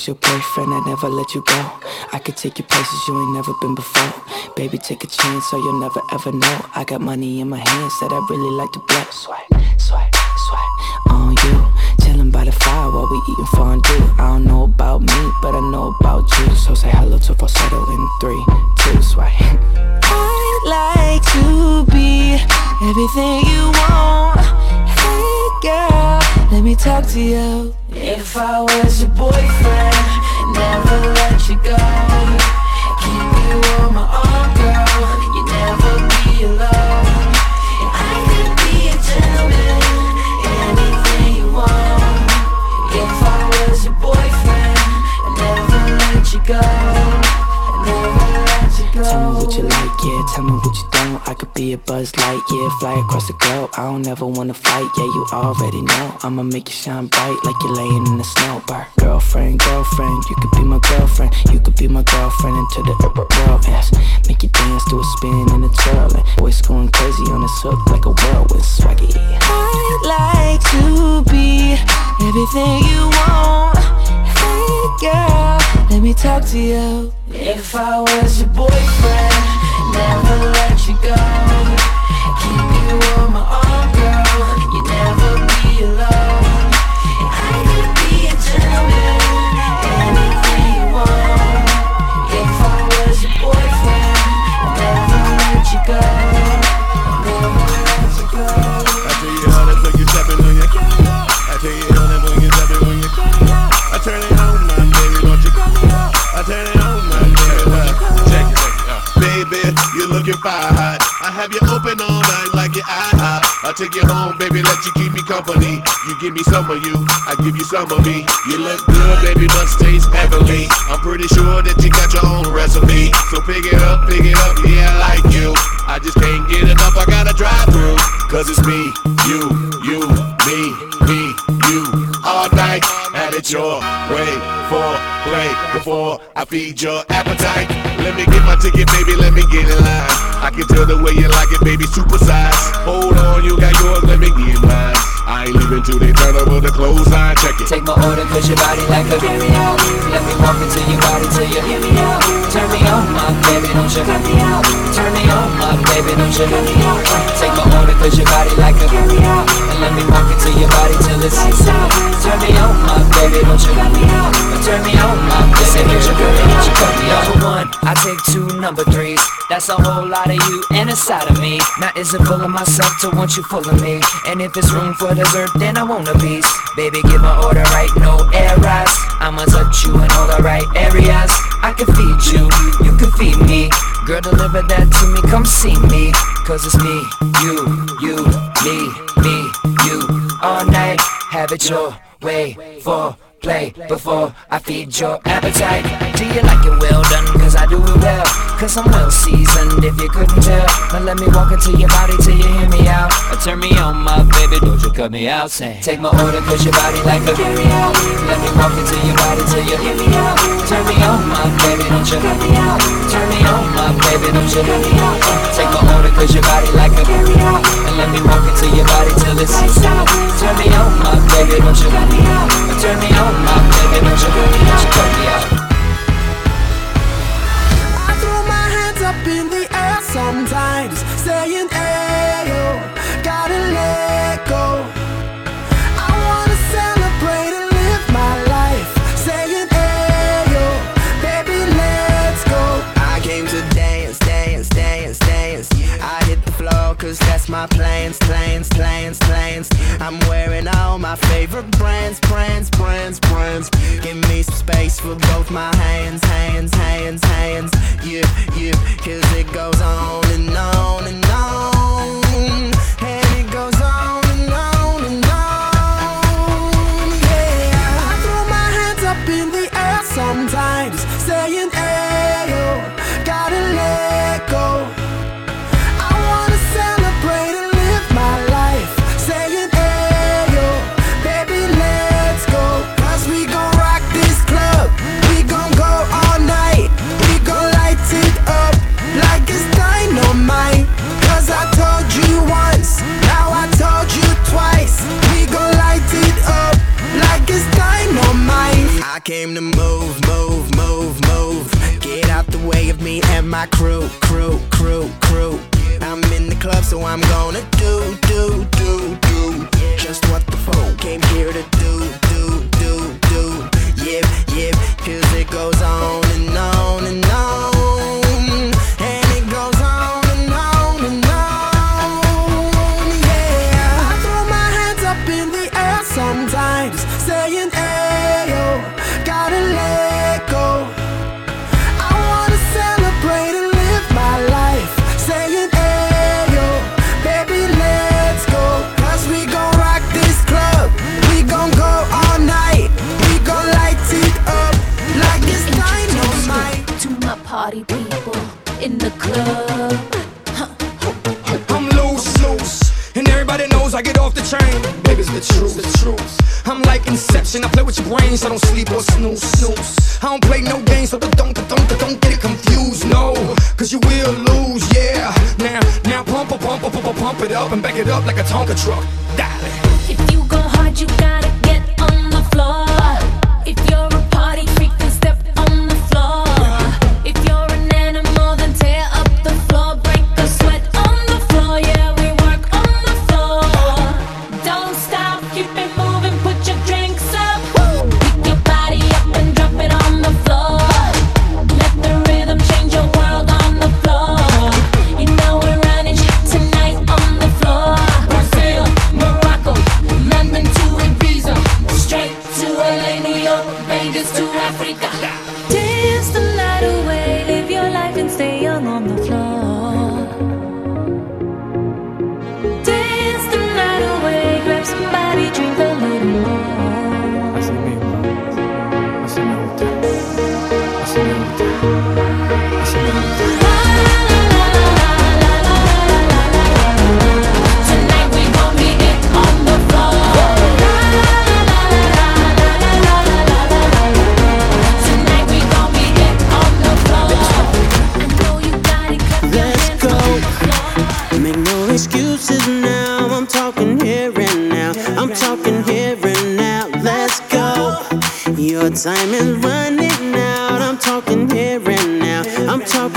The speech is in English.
was your boyfriend, I'd never let you go. I could take you places you ain't never been before. Baby, take a chance so you'll never ever know. I got money in my hands that I really like to blow. Swipe, swipe, swipe on you. Chillin' by the fire while we eatin' fondue. I don't know about me, but I know about you. So say hello to falsetto in 3, 2, swipe. I'd like to be everything you want. Hey girl, let me talk to you. If I was your boyfriend, never let you go. Keep you on my arm, girl. You never be alone. And I could be a gentleman, anything you want. If I was your boyfriend, I'd never let you go. I'd never let you go. Tell me what you like, yeah, tell me what you don't. I could be a Buzz Light, yeah, fly across the globe. I don't ever wanna fight, yeah, you already know. I'ma make you shine bright like you're laying in the snow. Bird, girlfriend, girlfriend, you could be my girlfriend. You could be my girlfriend into the world, yes. Make you dance to a spin and a twirl. And voice going crazy on this hook like a whirlwind swaggy. I'd like to be everything you want. Hey girl, let me talk to you. If I was your boyfriend, never let you go. Keep you on my arm, girl. You never be alone. And I could be a gentleman, anything you want. If I was your boyfriend, I'd never let you go. Never let you go. I tell you how to look, you stepping on your I tell you how to look, you stepping on your I turn it on, my baby, don't you I turn it on, my baby. Check it, baby, you're looking fire hot. I have you open all night like your IHOP. I'll take you home, baby, let you keep me company. You give me some of you, I give you some of me. You look good, baby, must taste heavenly. I'm pretty sure that you got your own recipe. So pick it up, yeah, I like you. I just can't get enough, I gotta drive through. Cause it's me, you, me, you. All night, had it your way for play before I feed your appetite. Let me get my ticket, baby, let me get in line. I can tell the way you like it, baby, supersize. Hold on, you got yours, let me get mine. I ain't leaving till they turn over the clothesline, check it. Take my order, cause your body like a carry out. Let me walk into your body till you hear me out. Turn me on, my baby, don't you cut me out. Turn me on, my baby, don't you cut me out. Take my order, cause your body like a carry out. And let me walk into your body till it's lights out. Turn me on, my baby, don't you cut me out. Turn me on, my baby, don't you cut me out. Number 1, I take 2 number 3s. That's a whole lot of you and a side of me. Now is it full of myself to want you full of me? And if it's room for dessert, then I want a piece. Baby, give my order right, no errors. I'ma touch you in all the right areas. I can feed you, you can feed me. Girl, deliver that to me, come see me. Cause it's me, you, me, you. All night, have it your way for play before I feed your appetite. Do you like it well done? Cause I do it well. Cause I'm well seasoned if you couldn't tell. Now let me walk into your body till you hear me out. Or turn me on, my baby, don't you cut me out. Say, take my order cause your body like a carry out. Let me walk into your body till you hear me out. Turn me on, my baby, don't you cut me out. Turn me on, my baby, don't you cut me out. Take my order cause your body like a carry out. And let me walk into your body till it's lights out. Turn me on, my baby, don't you cut me out. Turn me on, my baby, don't you cut me out. I throw my hands up in the air sometimes, saying, ayo, gotta let go. I wanna celebrate and live my life, saying, ayo, baby, let's go. I came to dance, dance, dance, dance. I hit the floor cause that's my plans, plans, plans, plans. I'm wearing all my favorite brands, brands, brands, brands. Give me some space for both my hands, hands, hands, hands. Yeah, yeah, cause it goes on and on and on. And it goes on and on and on. Yeah, I throw my hands up in the air sometimes, saying, ayo, gotta let go. I wanna celebrate and live my life, saying, ayo, baby, let's go. Cause we gon' rock this club, we gon' go all night. We gon' light it up like it's dynamite. my crew. I'm in the club, so I'm gonna do just what the folk came here to do. Yeah, 'cause it goes on and on and on, and it goes on and on and on. Yeah, I throw my hands up in the air sometimes, saying, "Ayo, gotta let go." I wanna celebrate and live my life, saying, "Ayo, baby, let's go." 'Cause we gon' rock this club, we gon' go all night, we gon' light it up like it's dynamite. To my party people in the club. I'm loose, and everybody knows I get off the train. Baby, it's the truth. I'm like Inception, I play with your brain, so don't sleep or snooze. I don't play no games, so don't get it confused, no, 'cause you will lose, yeah. Now pump it up and back it up like a Tonka truck. Darling. If you go hard, you gotta get on the floor. If you're a party freak, then step on the floor. If you're an animal, then tear up the floor. Break a sweat on the floor, yeah, we work on the floor. Don't stop, keep it moving, put your drinks up. Pick your body up and drop it on the floor. Let the rhythm change your world on the floor. You know we're running shit tonight on the floor. Brazil, Morocco, London to Ibiza, straight to LA, New York, Vegas to Africa. Dance the night away, live your life and stay young on the floor. Dance the night away, grab somebody, drink a little more. Tonight we gon' be it on the floor. Tonight we gon' be it on the floor. I know you got it, clap your Let's hands go. on the floor. Make no excuses now, I'm talking here and now. I'm talking here and now. Let's go. Your time is running out. I'm talking here and now. I'm talking